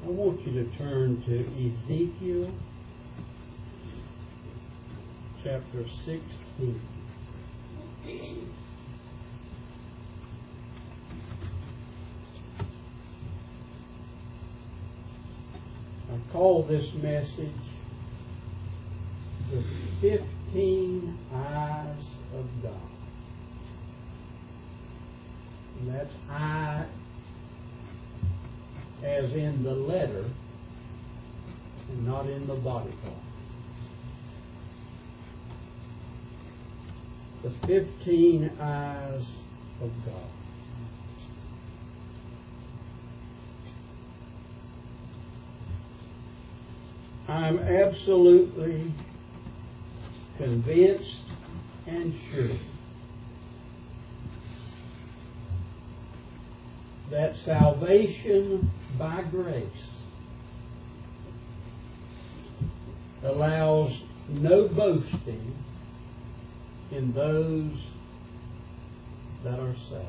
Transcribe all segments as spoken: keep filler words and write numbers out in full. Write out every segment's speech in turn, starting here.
I want you to turn to Ezekiel chapter sixteen. I call this message the fifteen eyes of God. And that's eye as in the letter and not in the body part. The fifteen eyes of God. I'm absolutely convinced and sure that salvation by grace allows no boasting in those that are saved.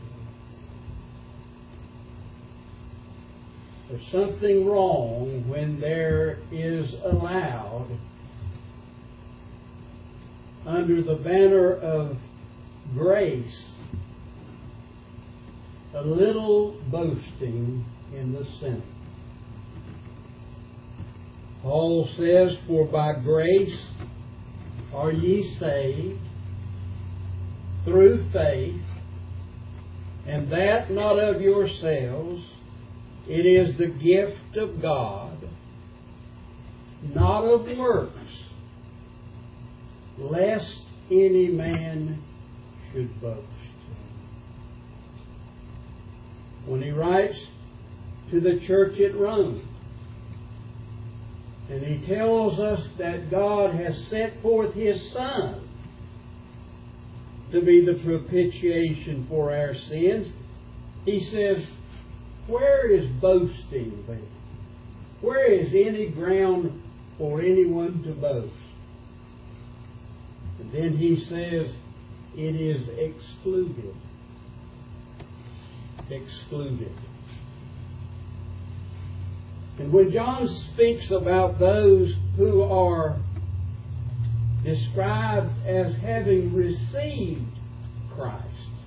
There's something wrong when there is allowed, under the banner of grace, a little boasting in the sinner. Paul says, "For by grace are ye saved through faith, and that not of yourselves. It is the gift of God, not of works, lest any man should boast." When he writes to the church at Rome, and he tells us that God has set forth His Son to be the propitiation for our sins, he says, where is boasting then? Where is any ground for anyone to boast? And then he says, it is excluded. Excluded. And when John speaks about those who are described as having received Christ,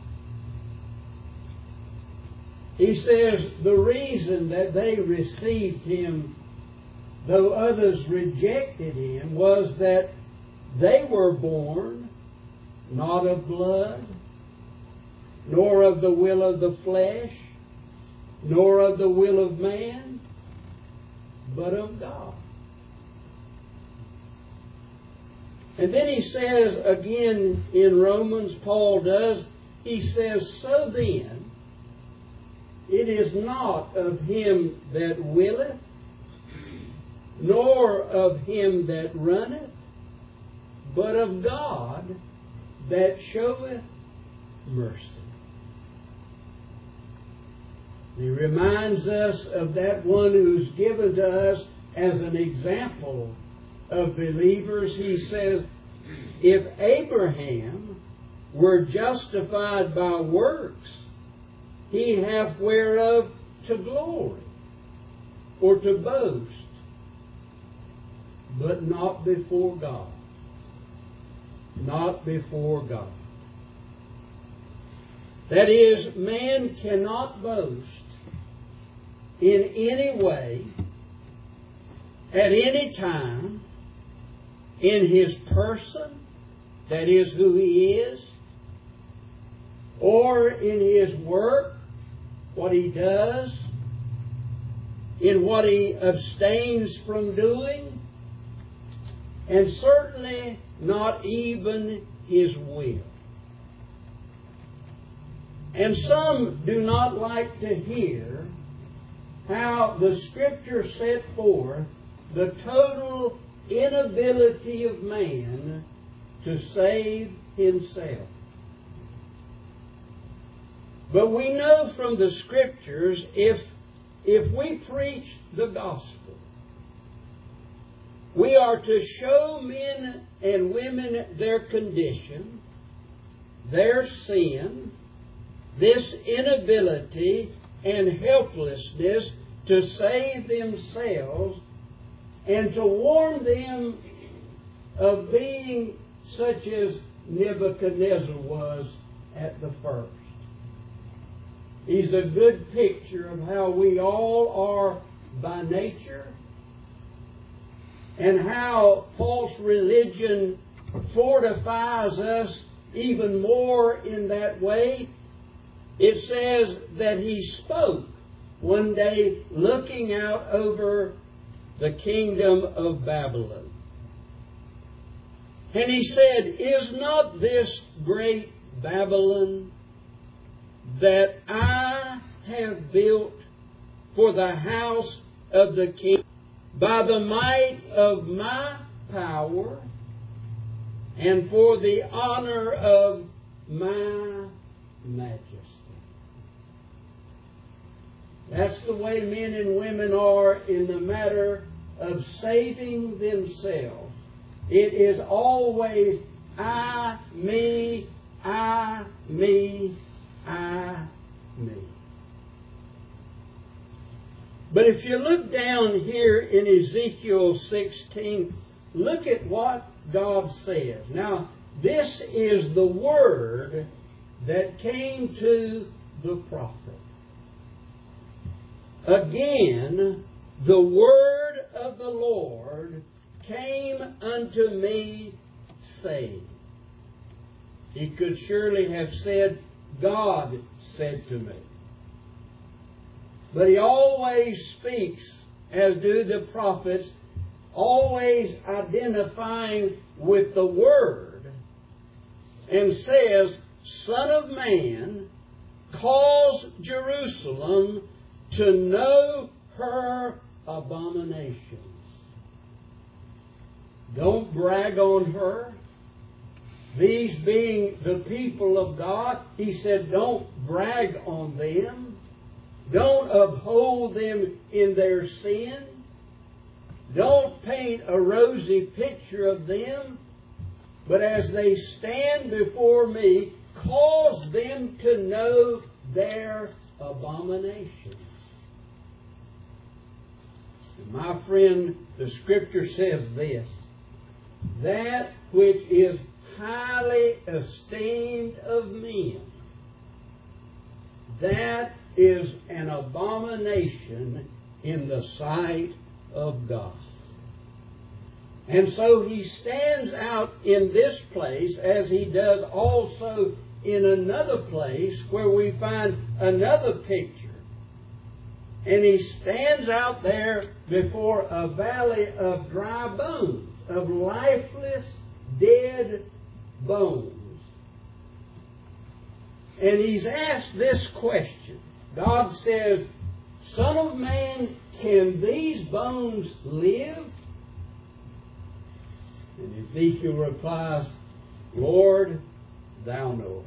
he says the reason that they received Him, though others rejected Him, was that they were born not of blood, nor of the will of the flesh, nor of the will of man, but of God. And then he says again in Romans, Paul does, he says, "So then, it is not of him that willeth, nor of him that runneth, but of God that showeth mercy." He reminds us of that one who's given to us as an example of believers. He says, if Abraham were justified by works, he hath whereof to glory, or to boast, but not before God. Not before God. That is, man cannot boast in any way, at any time, in his person, that is who he is, or in his work, what he does, in what he abstains from doing, and certainly not even his will. And some do not like to hear how the Scripture set forth the total inability of man to save himself. But we know from the Scriptures, if, if we preach the gospel, we are to show men and women their condition, their sin, this inability and helplessness to save themselves and to warn them of being such as Nebuchadnezzar was at the first. He's a good picture of how we all are by nature, and how false religion fortifies us even more in that way. It says that he spoke one day looking out over the kingdom of Babylon. And he said, "Is not this great Babylon that I have built for the house of the king by the might of my power and for the honor of my majesty?" That's the way men and women are in the matter of saving themselves. It is always I, me, I, me, I, me. But if you look down here in Ezekiel sixteen, look at what God says. Now, this is the word that came to the prophet. Again, the word of the Lord came unto me, saying. He could surely have said, God said to me. But he always speaks, as do the prophets, always identifying with the Word, and says, Son of man, cause Jerusalem to know her abominations. Don't brag on her. These being the people of God, he said, don't brag on them. Don't uphold them in their sin. Don't paint a rosy picture of them. But as they stand before me, cause them to know their abominations. My friend, the Scripture says this, that which is highly esteemed of men, that is an abomination in the sight of God. And so he stands out in this place, as he does also in another place where we find another picture. And he stands out there before a valley of dry bones, of lifeless, dead bones. And he's asked this question. God says, Son of man, can these bones live? And Ezekiel replies, Lord, thou knowest.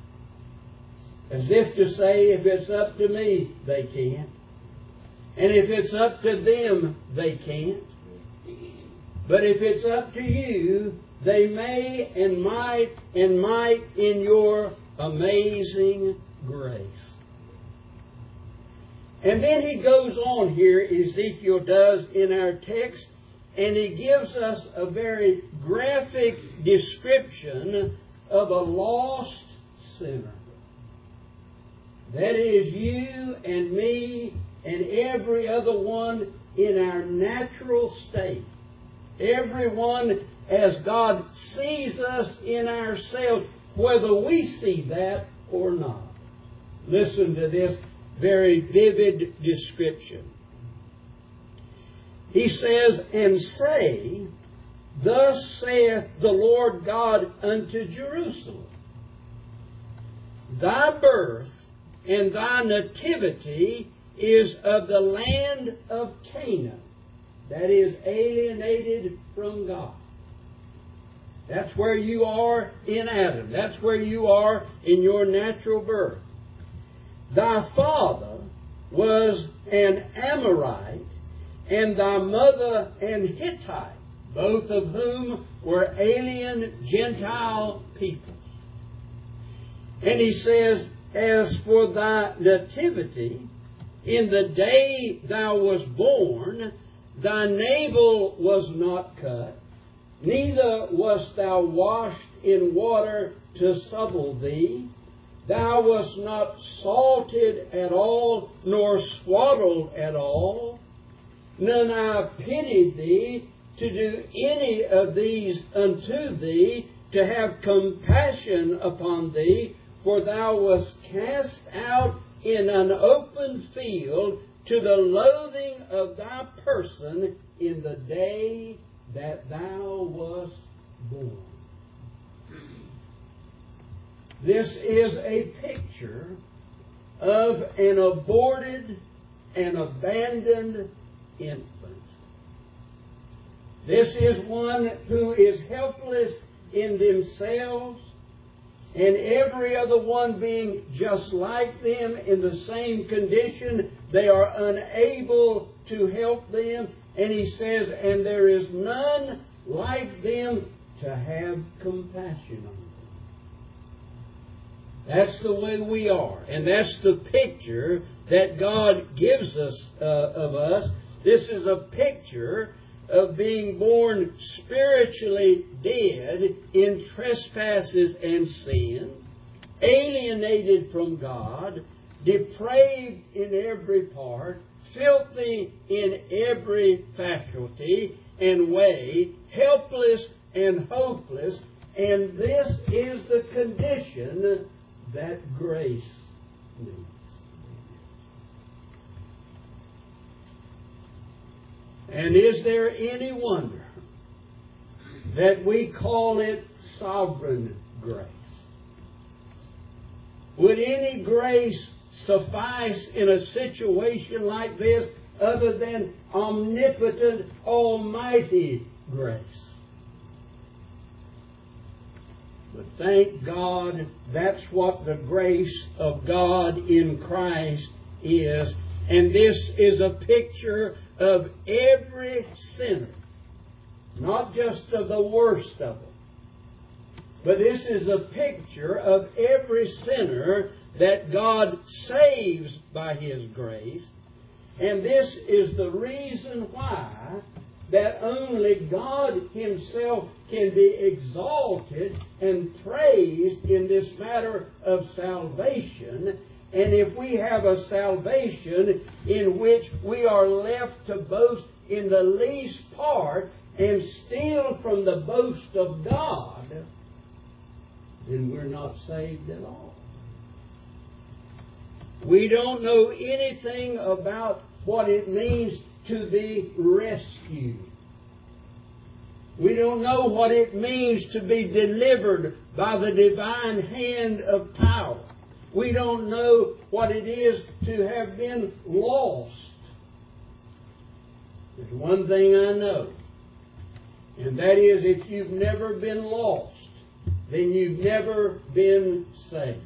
As if to say, if it's up to me, they can't. And if it's up to them, they can't. But if it's up to you, they may and might and might in your amazing grace. And then he goes on here, Ezekiel does in our text, and he gives us a very graphic description of a lost sinner. That is you and me and every other one in our natural state. Everyone as God sees us in ourselves, whether we see that or not. Listen to this very vivid description. He says, And say, Thus saith the Lord God unto Jerusalem, Thy birth and thy nativity is of the land of Canaan, that is alienated from God. That's where you are in Adam. That's where you are in your natural birth. Thy father was an Amorite, and thy mother an Hittite, both of whom were alien Gentile peoples. And he says, As for thy nativity, in the day thou wast born, thy navel was not cut, neither wast thou washed in water to supple thee. Thou wast not salted at all, nor swaddled at all. None I pitied thee to do any of these unto thee, to have compassion upon thee, for thou wast cast out in an open field to the loathing of thy person in the day that thou wast born. This is a picture of an aborted and abandoned infant. This is one who is helpless in themselves, and every other one being just like them in the same condition. They are unable to help them. And he says, and there is none like them to have compassion on them. That's the way we are. And that's the picture that God gives us uh, of us. This is a picture of being born spiritually dead in trespasses and sin, alienated from God, depraved in every part, filthy in every faculty and way, helpless and hopeless, and this is the condition that grace needs. And is there any wonder that we call it sovereign grace? Would any grace suffice in a situation like this other than omnipotent, almighty grace? But thank God, that's what the grace of God in Christ is. And this is a picture of every sinner, not just of the worst of them, but this is a picture of every sinner that God saves by His grace. And this is the reason why that only God Himself can be exalted and praised in this matter of salvation. And if we have a salvation in which we are left to boast in the least part and steal from the boast of God, then we're not saved at all. We don't know anything about what it means to be rescued. We don't know what it means to be delivered by the divine hand of power. We don't know what it is to have been lost. There's one thing I know, and that is if you've never been lost, then you've never been saved.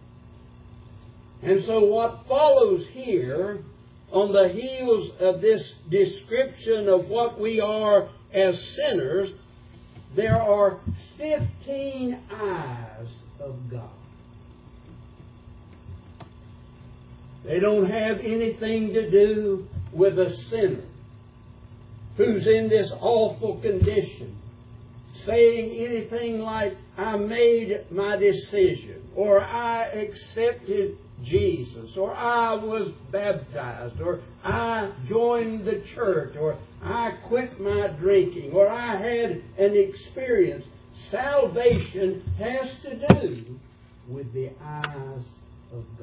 And so what follows here on the heels of this description of what we are as sinners, there are fifteen eyes of God. They don't have anything to do with a sinner who's in this awful condition, saying anything like, I made my decision, or I accepted Jesus, or I was baptized, or I joined the church, or I quit my drinking, or I had an experience. Salvation has to do with the eyes of God.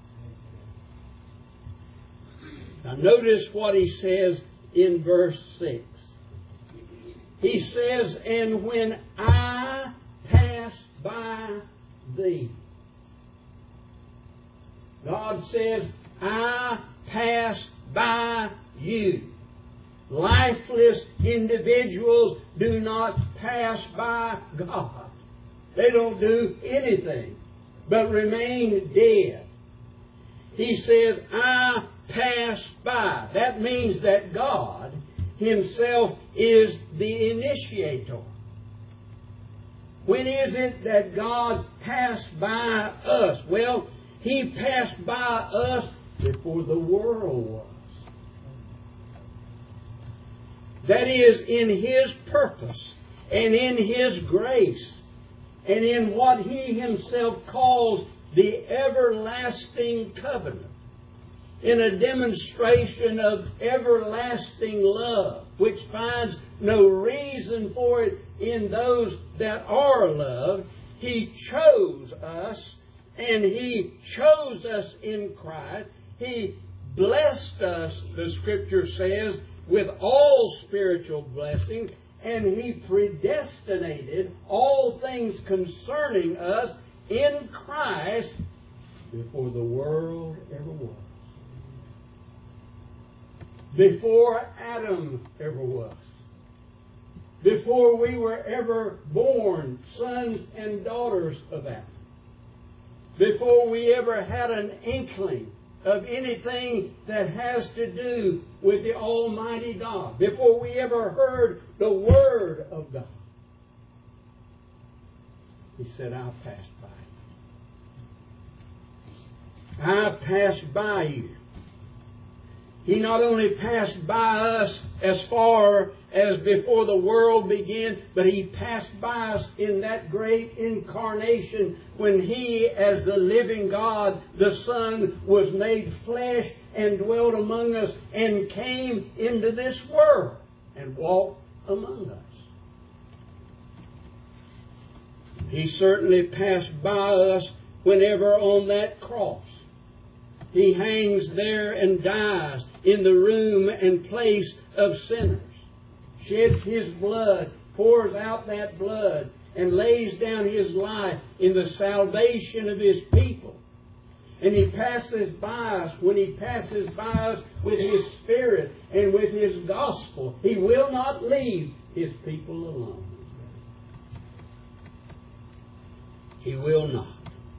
Now notice what he says in verse six. He says, and when I pass by thee. God says, I pass by you. Lifeless individuals do not pass by God. They don't do anything but remain dead. He said, I pass by. That means that God Himself is the initiator. When is it that God passed by us? Well, He passed by us before the world was. That is, in His purpose and in His grace and in what He Himself calls the everlasting covenant, in a demonstration of everlasting love, which finds no reason for it in those that are loved. He chose us, and He chose us in Christ. He blessed us, the Scripture says, with all spiritual blessings, and He predestinated all things concerning us in Christ before the world ever was. Before Adam ever was. Before we were ever born, sons and daughters of Adam. Before we ever had an inkling of anything that has to do with the Almighty God. Before we ever heard the Word of God. He said, I'll pass by you. I passed by you. He not only passed by us as far as before the world began, but He passed by us in that great incarnation when He, as the living God, the Son, was made flesh and dwelt among us and came into this world and walked among us. He certainly passed by us whenever on that cross He hangs there and dies in the room and place of sinners, sheds His blood, pours out that blood, and lays down His life in the salvation of His people. And He passes by us when He passes by us with His Spirit and with His gospel. He will not leave His people alone. He will not.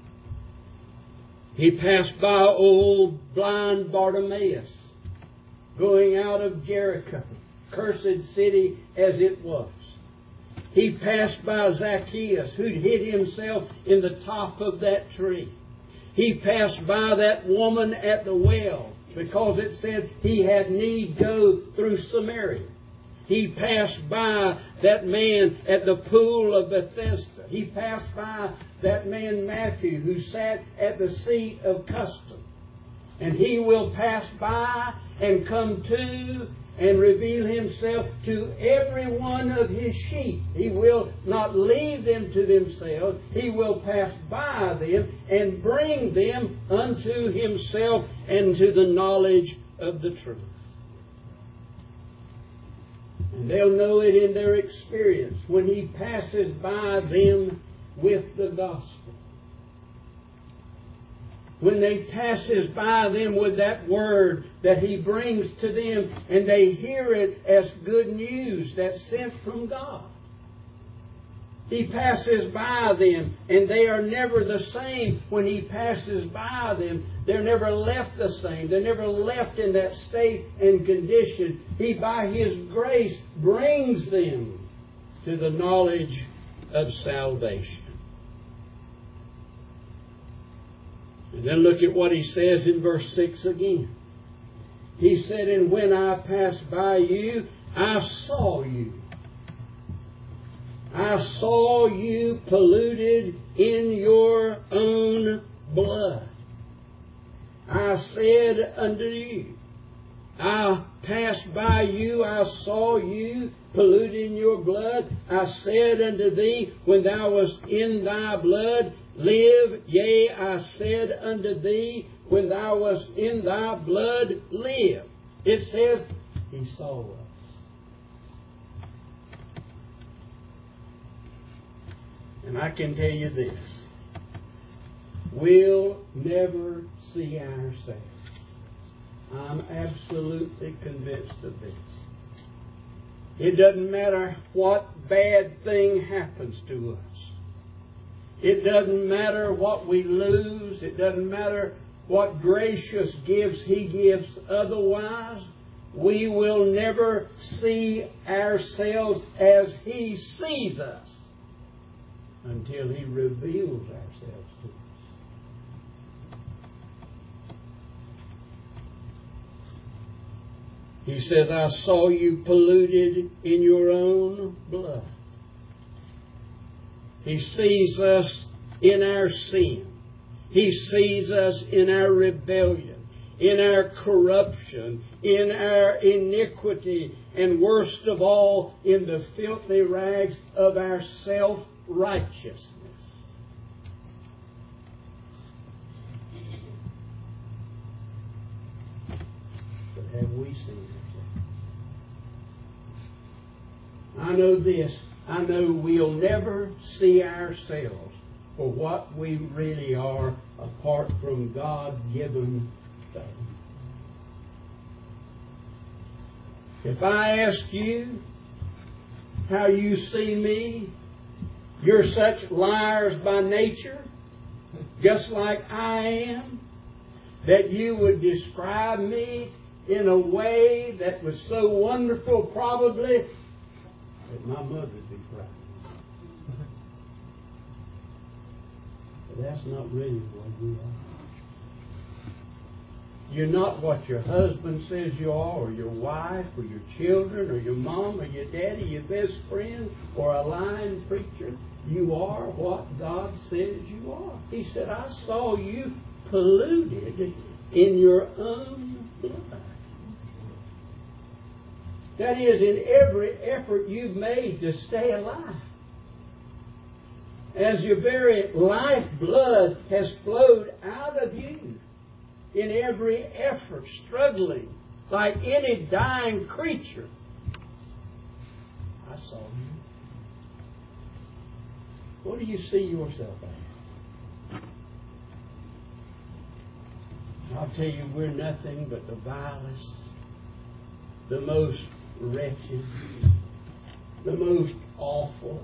He passed by old blind Bartimaeus, going out of Jericho, cursed city as it was. He passed by Zacchaeus, who'd hid himself in the top of that tree. He passed by that woman at the well, because it said he had need go through Samaria. He passed by that man at the pool of Bethesda. He passed by that man Matthew, who sat at the seat of custom. And He will pass by and come to and reveal Himself to every one of His sheep. He will not leave them to themselves. He will pass by them and bring them unto Himself and to the knowledge of the truth. And they'll know it in their experience when He passes by them with the gospel. When they passes by them with that word that He brings to them, and they hear it as good news that's sent from God. He passes by them, and they are never the same when He passes by them. They're never left the same. They're never left in that state and condition. He, by His grace, brings them to the knowledge of salvation. And then look at what He says in verse six again. He said, and when I passed by you, I saw you. I saw you polluted in your own blood. I said unto you, I passed by you, I saw you polluted in your blood. I said unto thee, when thou wast in thy blood, live. Yea, I said unto thee, when thou wast in thy blood, live. It says, He saw us. And I can tell you this, we'll never see ourselves. I'm absolutely convinced of this. It doesn't matter what bad thing happens to us. It doesn't matter what we lose. It doesn't matter what gracious gifts He gives. Otherwise, we will never see ourselves as He sees us until He reveals ourselves to us. He says, I saw you polluted in your own blood. He sees us in our sin. He sees us in our rebellion, in our corruption, in our iniquity, and worst of all, in the filthy rags of our self-righteousness. But have we seen ourselves? I know this. I know we'll never see ourselves for what we really are apart from God-given faith. If I ask you how you see me, you're such liars by nature, just like I am, that you would describe me in a way that was so wonderful probably that my mother would be proud. But that's not really what we are. You're not what your husband says you are, or your wife, or your children, or your mom, or your daddy, your best friend, or a lying preacher. You are what God says you are. He said, I saw you polluted in your own blood. That is, in every effort you've made to stay alive. As your very lifeblood has flowed out of you in every effort, struggling like any dying creature. I saw you. What do you see yourself as? I'll tell you, we're nothing but the vilest, the most wretched, the most awful.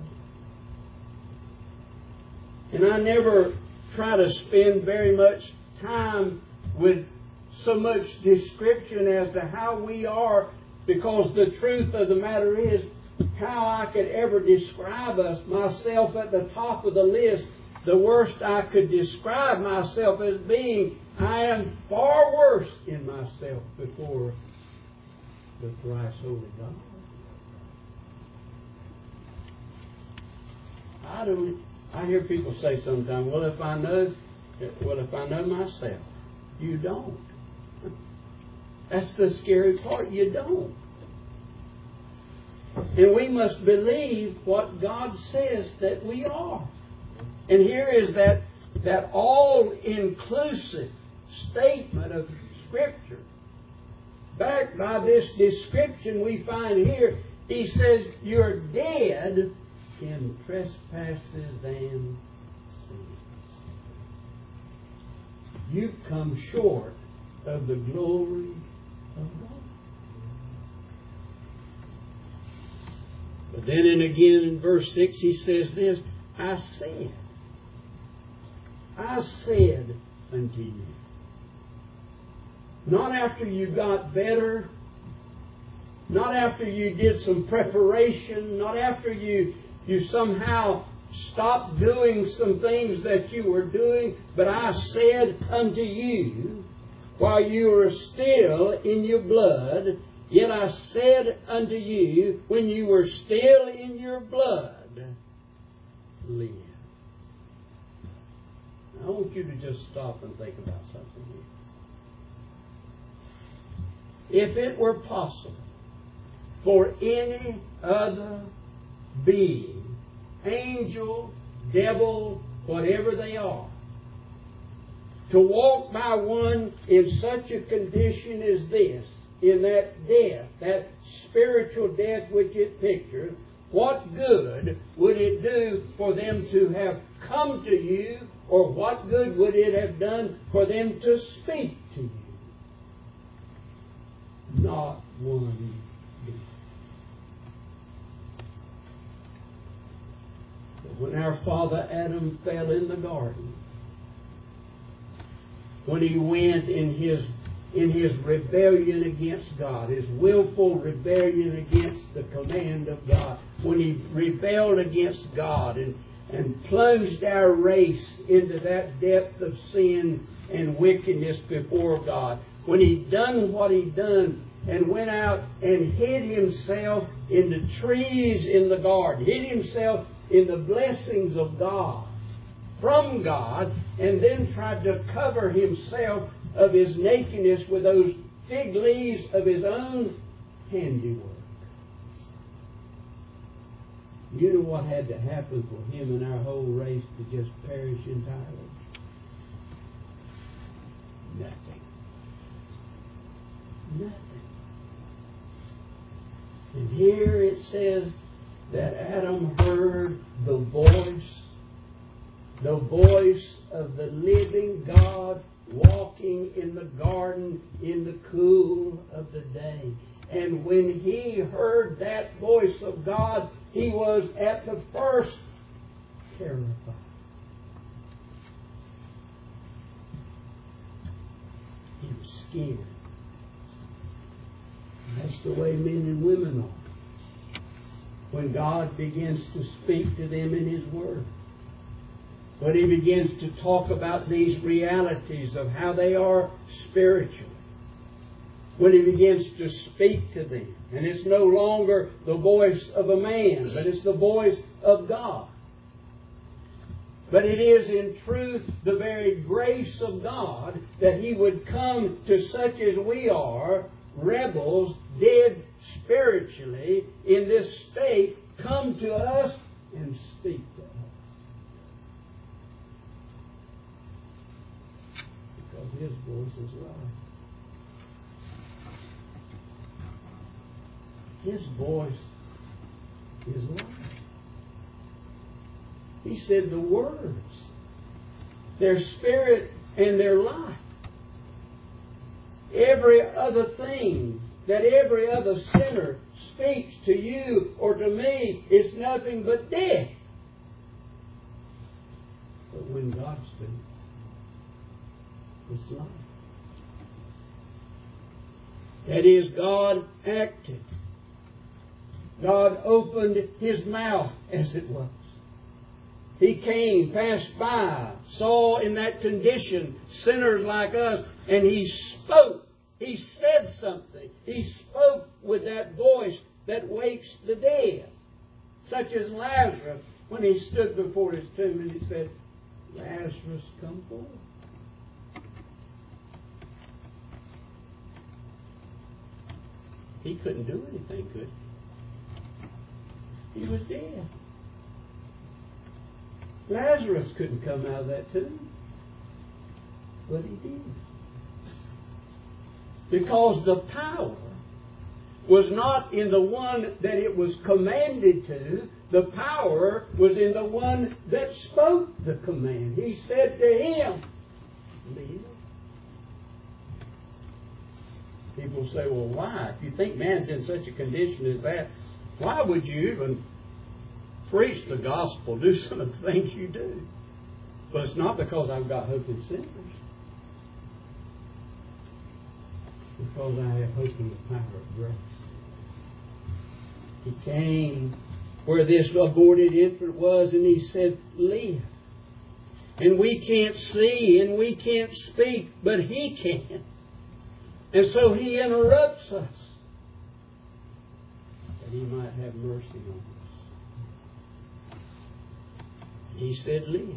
And I never try to spend very much time with so much description as to how we are, because the truth of the matter is, how I could ever describe us, myself at the top of the list, the worst I could describe myself as being, I am far worse in myself before the thrice holy God. I don't. I hear people say sometimes, "Well, if I know, well, if I know myself," you don't. That's the scary part. You don't. And we must believe what God says that we are. And here is that that all-inclusive statement of Scripture, backed by this description we find here. He says, "You're dead in trespasses and sins. You've come short of the glory of God." But then and again in verse six he says this, I said, I said unto you. Not after you got better, not after you did some preparation, not after you, you somehow stopped doing some things that you were doing, but I said unto you, while you were still in your blood, yet I said unto you, when you were still in your blood, live. Now, I want you to just stop and think about something here. If it were possible for any other being, angel, devil, whatever they are, to walk by one in such a condition as this, in that death, that spiritual death which it pictures, what good would it do for them to have come to you, or what good would it have done for them to speak to you? Not one bit. But when our father Adam fell in the garden, when he went in his in his rebellion against God, his willful rebellion against the command of God, when he rebelled against God and, and plunged our race into that depth of sin and wickedness before God, when he done what he done, and went out and hid himself in the trees in the garden, hid himself in the blessings of God, from God, and then tried to cover himself of his nakedness with those fig leaves of his own handiwork. You know what had to happen for him and our whole race to just perish entirely? Nothing. Nothing. And here it says that Adam heard the voice, the voice of the living God walking in the garden in the cool of the day. And when he heard that voice of God, he was at the first terrified. He was scared. And that's the way men and women are. When God begins to speak to them in His Word. When He begins to talk about these realities of how they are spiritual. When He begins to speak to them. And it's no longer the voice of a man, but it's the voice of God. But it is in truth the very grace of God that He would come to such as we are, rebels, dead spiritually, in this state, come to us and speak to us. Because His voice is right. His voice is life. He said the words, their spirit and their life. Every other thing that every other sinner speaks to you or to me is nothing but death. But when God speaks, it's life. That is, God acted. God opened His mouth, as it was. He came, passed by, saw in that condition sinners like us, and He spoke. He said something. He spoke with that voice that wakes the dead. Such as Lazarus, when he stood before his tomb and he said, "Lazarus, come forth." He couldn't do anything, could he? He was dead. Lazarus couldn't come out of that tomb. But he did. Because the power was not in the one that it was commanded to. The power was in the one that spoke the command. He said to him, "Live." People say, well, why? If you think man's in such a condition as that, why would you even preach the gospel, do some of the things you do? But it's not because I've got hope in sinners. Because I have hope in the power of grace. He came where this aborted infant was and He said, "Live." And we can't see and we can't speak, but He can. And so He interrupts us that He might have mercy on us. He said, "Live.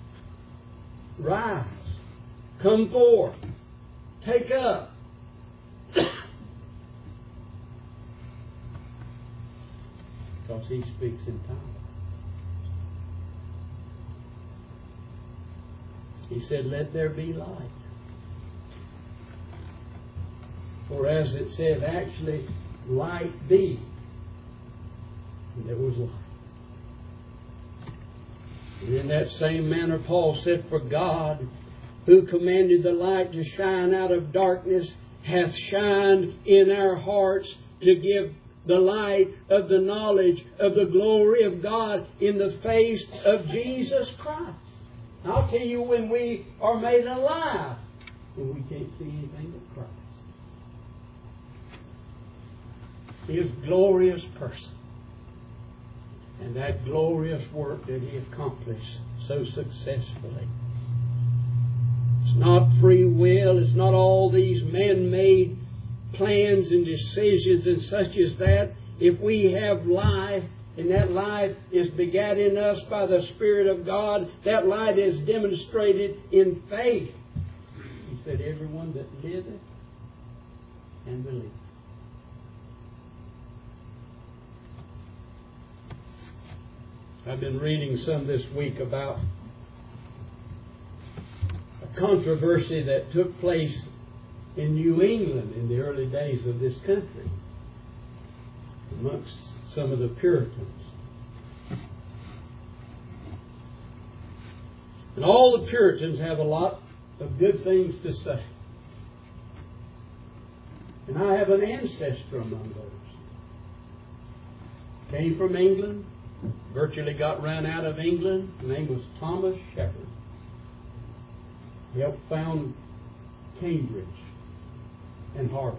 Rise. Come forth. Take up." Because He speaks in power. He said, "Let there be light." Or as it says, actually, light be. And there was light. And in that same manner, Paul said, "For God, who commanded the light to shine out of darkness, hath shined in our hearts to give the light of the knowledge of the glory of God in the face of Jesus Christ." I'll tell you when we are made alive, when we can't see anything but Christ. His glorious person. And that glorious work that He accomplished so successfully. It's not free will. It's not all these man-made plans and decisions and such as that, if we have life, and that life is begat in us by the Spirit of God, that life is demonstrated in faith. He said, everyone that liveth and believeth. I've been reading some this week about a controversy that took place in New England in the early days of this country amongst some of the Puritans. And all the Puritans have a lot of good things to say. And I have an ancestor among those. Came from England, virtually got run out of England. His name was Thomas Shepard. He helped found Cambridge and Harvard.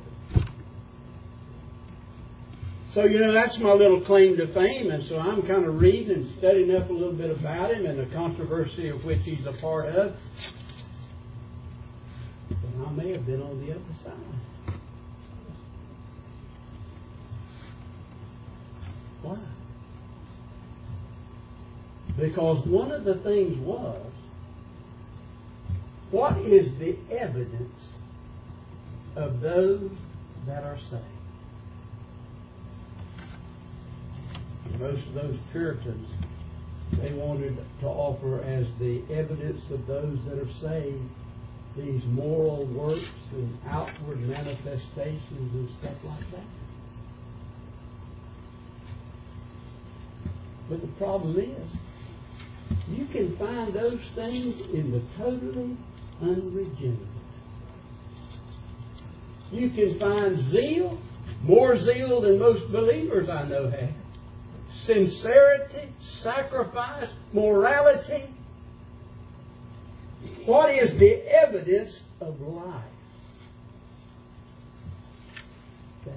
So, you know, that's my little claim to fame, and so I'm kind of reading and studying up a little bit about him and the controversy of which he's a part of. And I may have been on the other side. Why? Because one of the things was, what is the evidence of those that are saved? Most of those Puritans, they wanted to offer as the evidence of those that are saved these moral works and outward manifestations and stuff like that. But the problem is, you can find those things in the totally unregenerate. You can find zeal, more zeal than most believers I know have. Sincerity, sacrifice, morality. What is the evidence of life? Okay.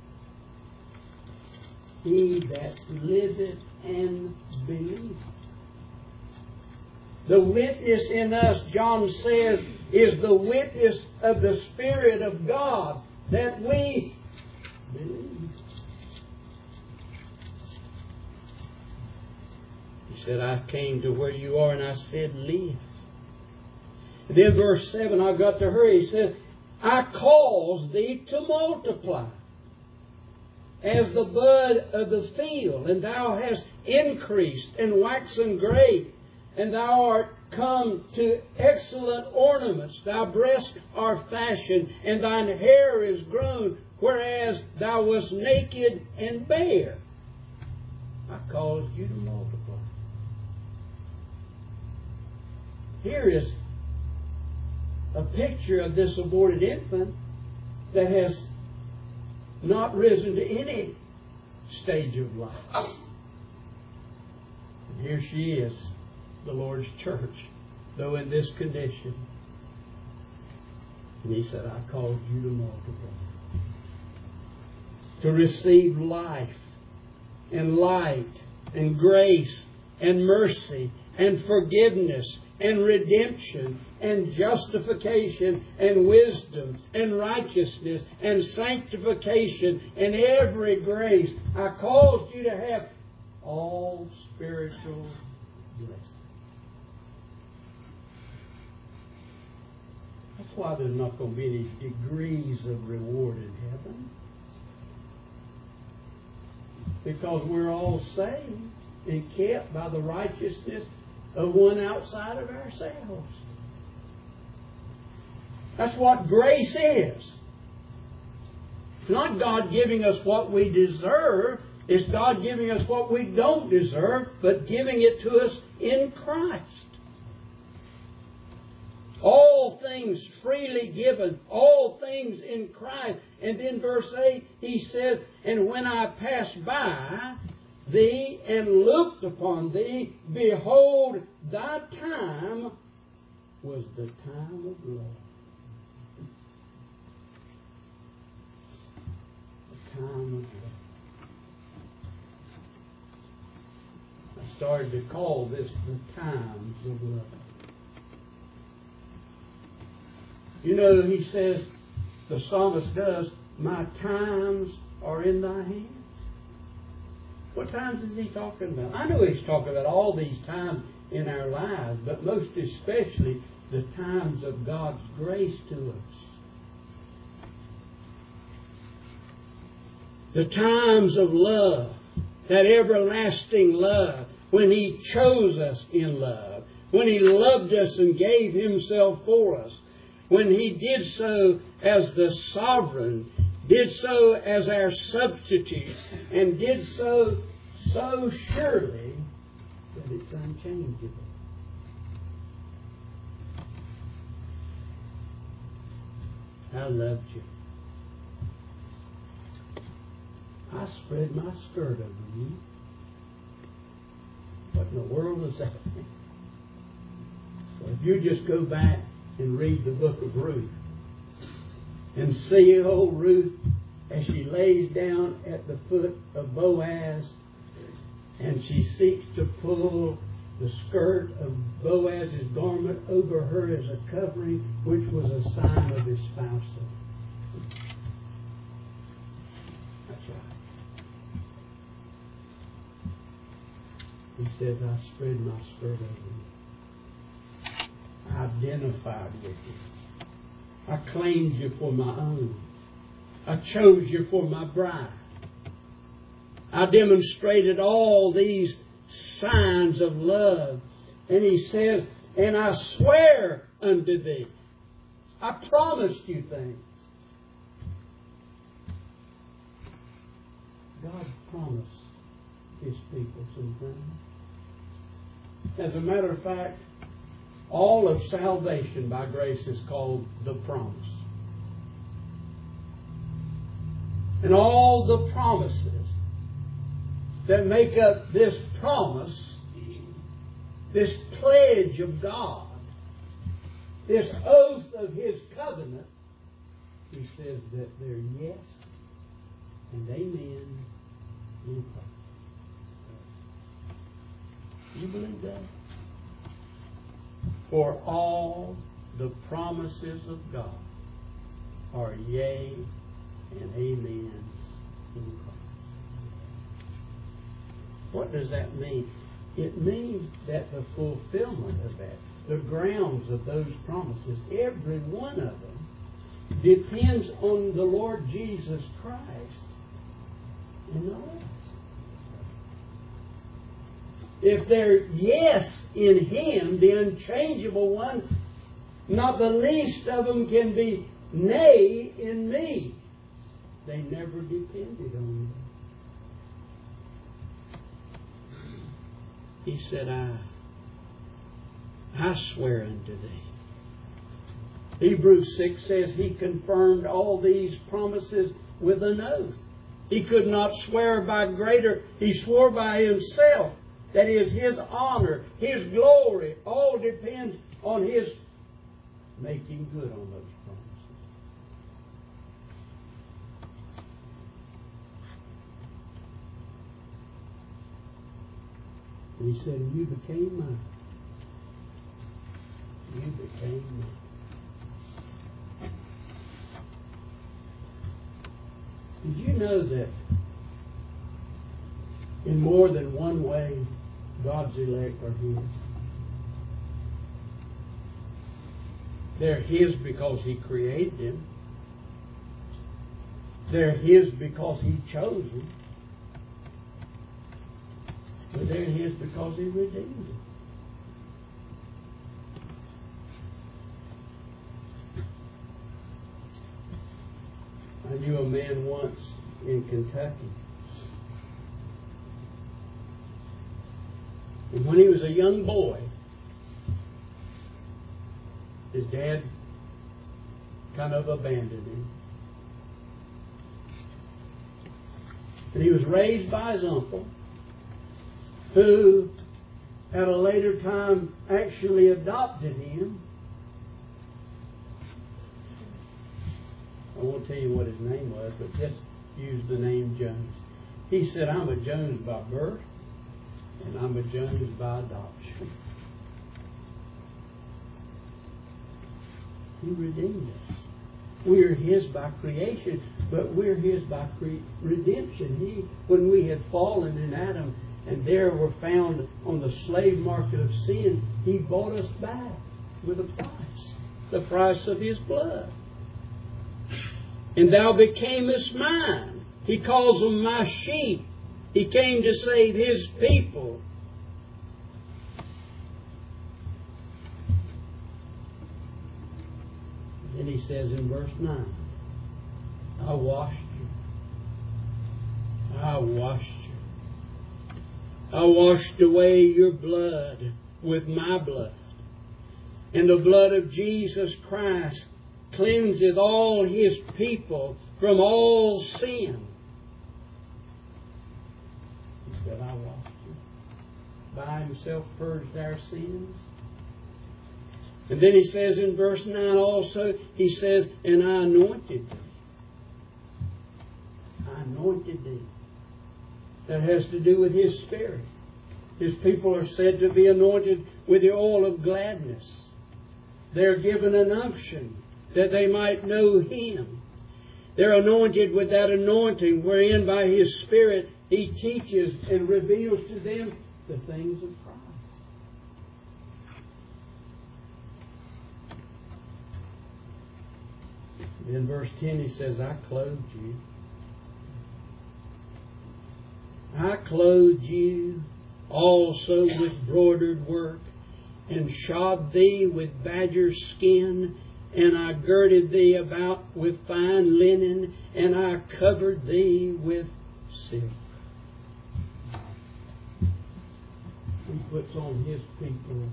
He that liveth and believeth. The witness in us, John says, is the witness of the Spirit of God that we believe. He said, I came to where you are and I said, live. And then verse seven, I've got to hurry. He said, I caused thee to multiply as the bud of the field, and thou hast increased and waxen great, and thou art come to excellent ornaments. Thy breasts are fashioned, and thine hair is grown, whereas thou wast naked and bare. I caused you to multiply. Here is a picture of this aborted infant that has not risen to any stage of life. And here she is, the Lord's church, though in this condition. And He said, I called you to multiply, to receive life and light and grace and mercy and forgiveness and redemption and justification and wisdom and righteousness and sanctification and every grace. I caused you to have all spiritual blessings. That's why there's not going to be any degrees of reward in heaven. Because we're all saved and kept by the righteousness of one outside of ourselves. That's what grace is. It's not God giving us what we deserve. It's God giving us what we don't deserve, but giving it to us in Christ. All things freely given, all things in Christ. And then verse eight, he says, and when I passed by thee and looked upon thee, behold, thy time was the time of love. The time of love. I started to call this the times of love. You know, he says, the psalmist does, my times are in thy hands. What times is he talking about? I know he's talking about all these times in our lives, but most especially the times of God's grace to us. The times of love, that everlasting love, when He chose us in love, when He loved us and gave Himself for us, when He did so as the sovereign, did so as our substitute, and did so so surely that it's unchangeable. I loved you. I spread my skirt over you. What in the world does that mean? Well, if you just go back and read the book of Ruth and see old Ruth as she lays down at the foot of Boaz and she seeks to pull the skirt of Boaz's garment over her as a covering, which was a sign of his spousal. That's right. He says, I spread my skirt over you. I identified with you. I claimed you for my own. I chose you for my bride. I demonstrated all these signs of love. And He says, and I swear unto thee. I promised you things. God promised His people some things. As a matter of fact, all of salvation by grace is called the promise. And all the promises that make up this promise, this pledge of God, this oath of His covenant, He says that they're yes and amen in Christ. You believe that? For all the promises of God are yea and amen in Christ. What does that mean? It means that the fulfillment of that, the grounds of those promises, every one of them, depends on the Lord Jesus Christ and no less. If they're yes in Him, the unchangeable one, not the least of them can be nay in me. They never depended on me. He said, I, I swear unto thee. Hebrews six says He confirmed all these promises with an oath. He could not swear by greater. He swore by Himself. That is, His honor, His glory, all depends on His making good on those promises. And He said, you became mine. You became mine. Did you know that in more than one way, God's elect are His? They're His because He created them. They're His because He chose them. But they're His because He redeemed them. I knew a man once in Kentucky. And when he was a young boy, his dad kind of abandoned him. And he was raised by his uncle, who at a later time actually adopted him. I won't tell you what his name was, but just use the name Jones. He said, I'm a Jones by birth, and I'm a Jones by adoption. He redeemed us. we're His by creation, but we're His by cre- redemption. He, when we had fallen in Adam, and there were found on the slave market of sin, He bought us back with a price, the price of His blood. And thou becamest mine. He calls them my sheep. He came to save His people. And He says in verse nine, I washed you. I washed you. I washed away your blood with my blood. And the blood of Jesus Christ cleanseth all His people from all sin. He said, I washed you. By Himself purged our sins. And then He says in verse nine also, He says, and I anointed thee. I anointed thee. That has to do with His Spirit. His people are said to be anointed with the oil of gladness. They're given an unction that they might know Him. They're anointed with that anointing wherein by His Spirit He teaches and reveals to them the things of Christ. In verse ten He says, I clothed you. I clothed you also with broidered work, and shod thee with badger skin, and I girded thee about with fine linen, and I covered thee with silk. He puts on His people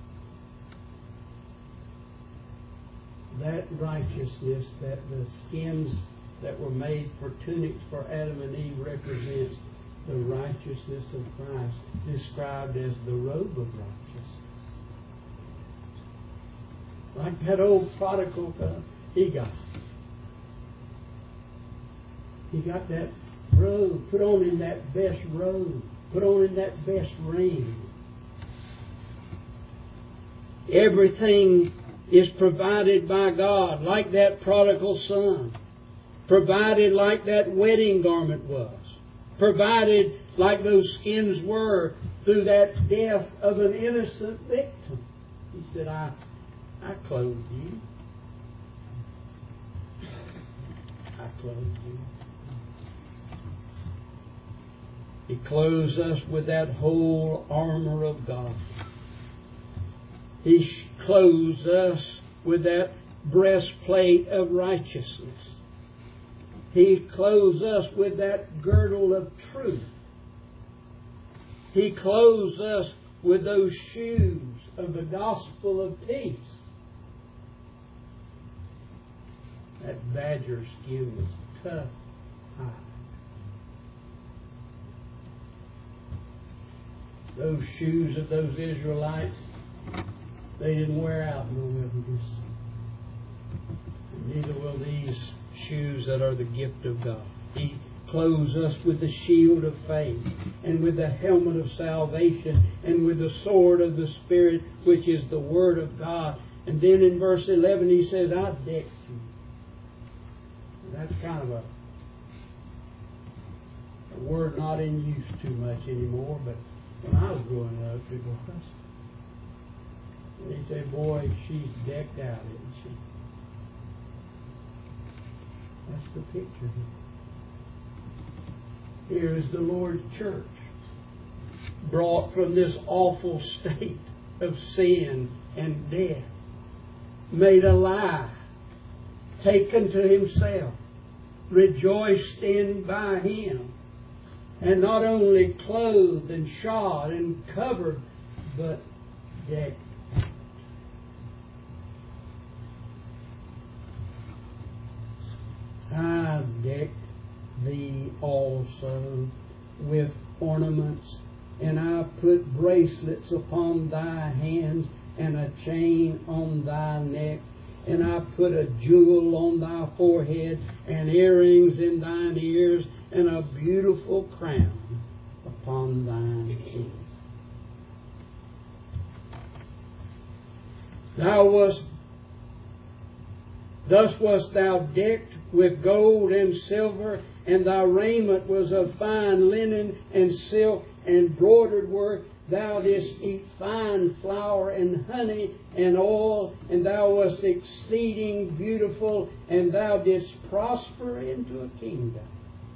that righteousness that the skins that were made for tunics for Adam and Eve represents the righteousness of Christ, described as the robe of righteousness. Like that old prodigal, uh, he got. He got that robe, put on him that best robe, put on him that best ring. Everything is provided by God, like that prodigal son. Provided like that wedding garment was. Provided like those skins were through that death of an innocent victim. He said, I, I clothed you. I clothed you. He clothes us with that whole armor of God. He clothes us with that breastplate of righteousness. He clothes us with that girdle of truth. He clothes us with those shoes of the gospel of peace. That badger skin was tough hide. Those shoes of those Israelites, they didn't wear out in the wilderness. And neither will these shoes that are the gift of God. He clothes us with the shield of faith, and with the helmet of salvation, and with the sword of the Spirit, which is the Word of God. And then in verse eleven He says, I decked you. That's kind of a, a word not in use too much anymore, but when I was growing up, it was. And he said, boy, she's decked out, isn't she? That's the picture here. Here is the Lord's church, brought from this awful state of sin and death, made alive, taken to Himself, rejoiced in by Him, and not only clothed and shod and covered, but decked. I decked thee also with ornaments, and I put bracelets upon thy hands, and a chain on thy neck, and I put a jewel on thy forehead, and earrings in thine ears, and a beautiful crown upon thine head. Thou wast Thus wast thou decked with gold and silver, and thy raiment was of fine linen and silk and broidered work. Thou didst eat fine flour and honey and oil, and thou wast exceeding beautiful, and thou didst prosper into a kingdom.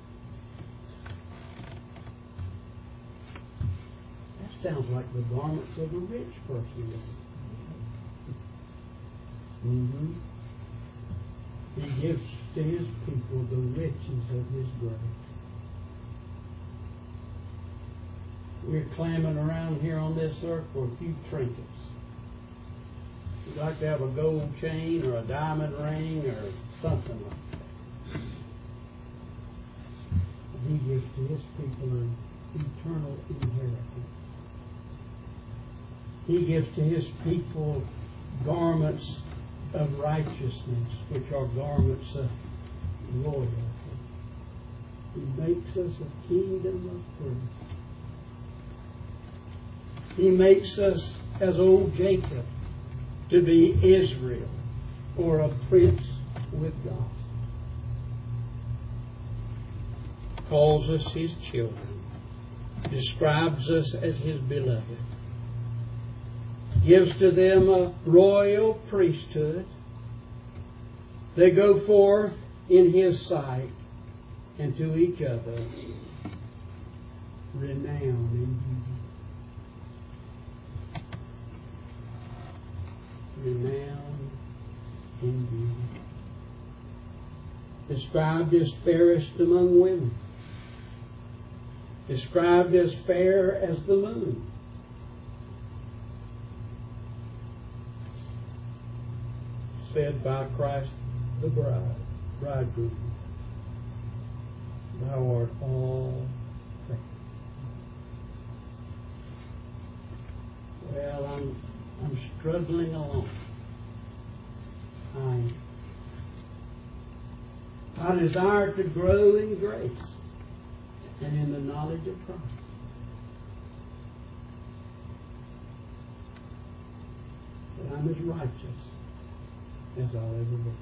That sounds like the garments of a rich person. Mm-hmm. He gives to His people the riches of His grace. We're clamming around here on this earth for a few trinkets. You'd like to have a gold chain or a diamond ring or something like that. He gives to His people an eternal inheritance. He gives to His people garments of righteousness, which are garments of loyalty. He makes us a kingdom of priests. He makes us, as old Jacob, to be Israel, or a prince with God. Calls us His children. Describes us as His beloved. Gives to them a royal priesthood. They go forth in His sight, and to each other renown and beauty. Renown and beauty. Described as fairest among women. Described as fair as the moon. Said by Christ the bride, bridegroom, thou art all fair. Well, I'm I'm struggling along. I, I desire to grow in grace and in the knowledge of Christ. That I'm as righteous as I'll ever be.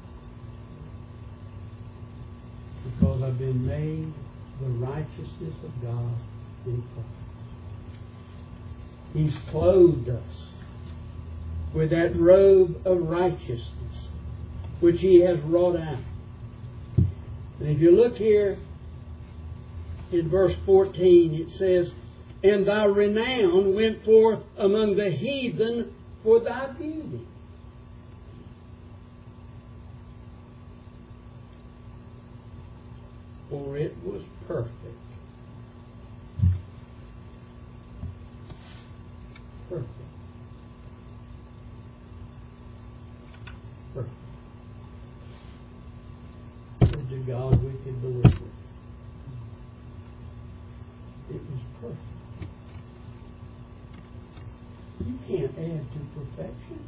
Because I've been made the righteousness of God in Christ. He's clothed us with that robe of righteousness which He has wrought out. And if you look here in verse fourteen, it says, and thy renown went forth among the heathen for thy beauty. For it was perfect. Perfect. Perfect. Would to God we could believe it. It was perfect. You can't add to perfection.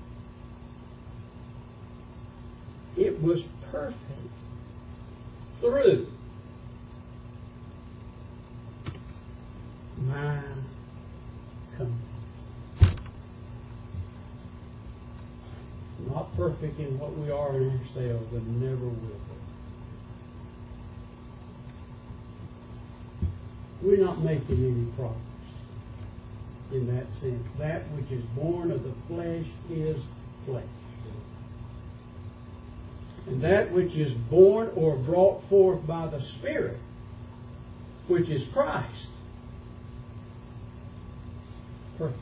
It was perfect through my coming. Not perfect in what we are in ourselves, and never will be. We're not making any progress in that sense. That which is born of the flesh is flesh. And that which is born or brought forth by the Spirit, which is Christ, perfect.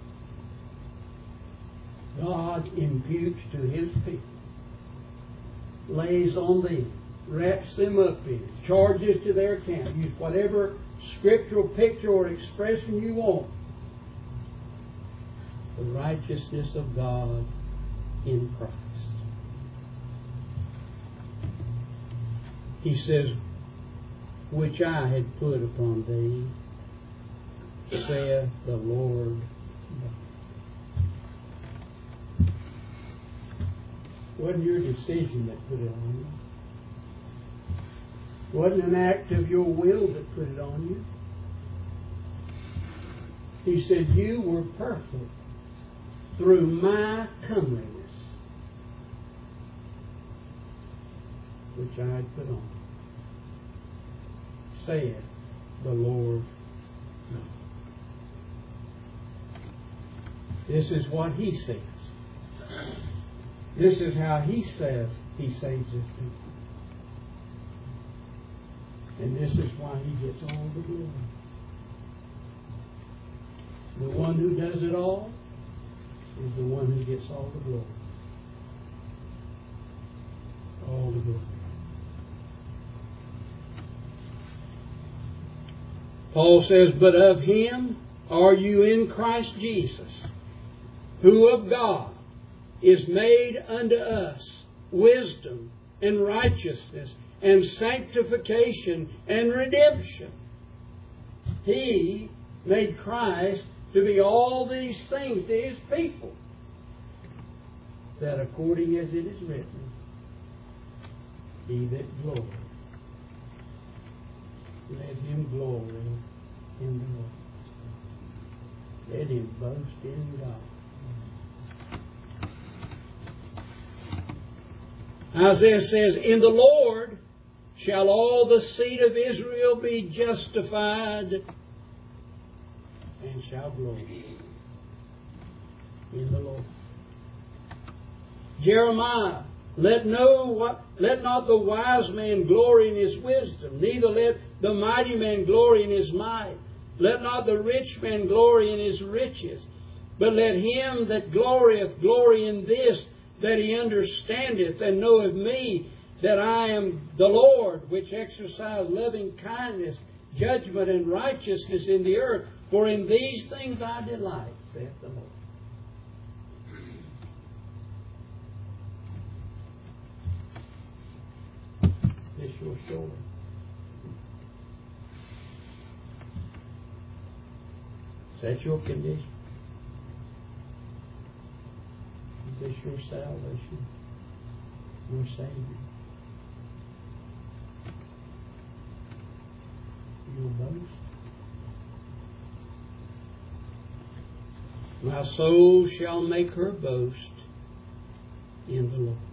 God imputes to His people, lays on them, wraps them up in it, charges to their account. Use whatever scriptural picture or expression you want. The righteousness of God in Christ. He says, which I had put upon thee, saith the Lord God. Wasn't your decision that put it on you. Wasn't an act of your will that put it on you. He said, you were perfect. through my comeliness. which I had put on, saith the Lord God. This is what He says. This is how He says He saves His people. And this is why He gets all the glory. The one who does it all is the one who gets all the glory. All the glory. Paul says, but of Him are you in Christ Jesus, who of God is made unto us wisdom and righteousness and sanctification and redemption. He made Christ to be all these things to His people, that according as it is written, He that glory, let him glory in the Lord. Let him boast in God. Isaiah says, in the Lord shall all the seed of Israel be justified and shall glory in the Lord. Jeremiah, let no what let not the wise man glory in his wisdom, neither let the mighty man glory in his might. Let not the rich man glory in his riches, but let him that glorieth glory in this, that he understandeth and knoweth me, that I am the Lord, which exercise loving kindness, judgment, and righteousness in the earth. For in these things I delight, saith the Lord. This your story. Is that your condition? Is this your salvation? Your Savior? Your boast? My soul shall make her boast in the Lord.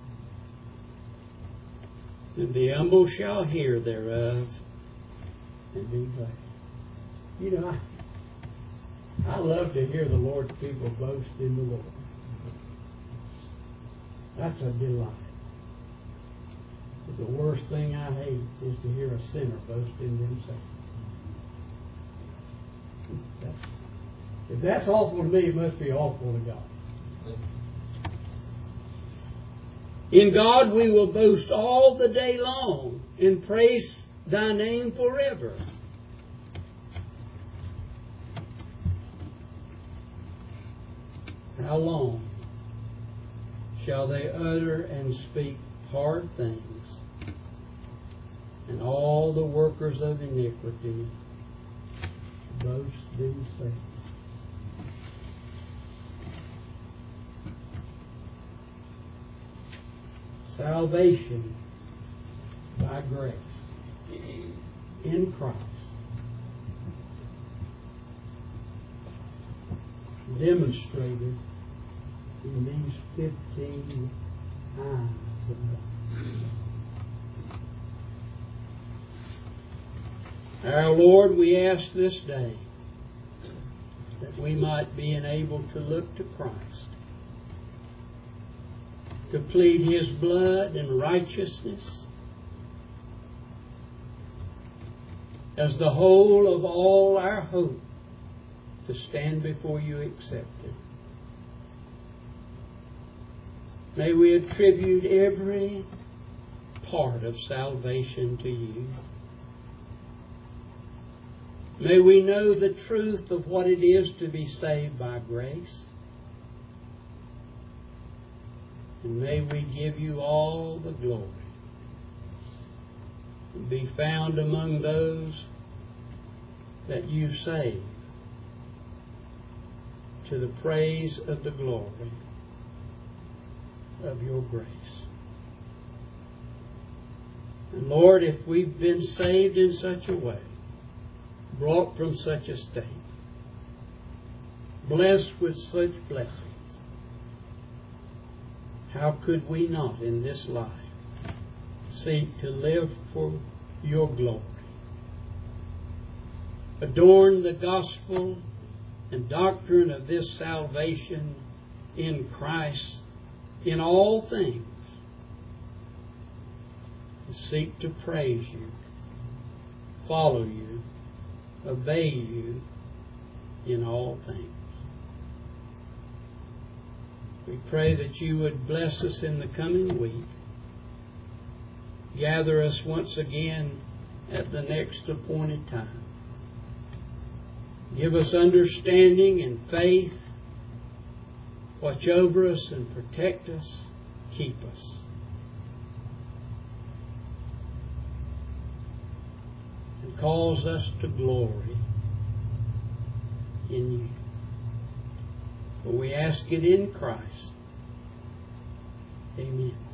And the humble shall hear thereof and be glad. You know, I, I love to hear the Lord's people boast in the Lord. That's a delight. But the worst thing I hate is to hear a sinner boast in themselves. That's, if that's awful to me, it must be awful to God. In God we will boast all the day long and praise Thy name forever. How long shall they utter and speak hard things, and all the workers of iniquity boast themselves? Salvation by grace in Christ, demonstrated in these fifteen eyes of God. Our Lord, we ask this day that we might be enabled to look to Christ, to plead His blood and righteousness as the whole of all our hope, to stand before You accepted. May we attribute every part of salvation to You. May we know the truth of what it is to be saved by grace. And may we give You all the glory and be found among those that You save, to the praise of the glory of Your grace. And Lord, if we've been saved in such a way, brought from such a state, blessed with such blessings, how could we not in this life seek to live for your glory. Adorn the gospel and doctrine of this salvation in Christ in all things. And seek to praise you, follow you, obey you in all things. We pray that you would bless us in the coming week. Gather us once again at the next appointed time. Give us understanding and faith. Watch over us and protect us. Keep us. And cause us to glory in you. For we ask it in Christ. Amen.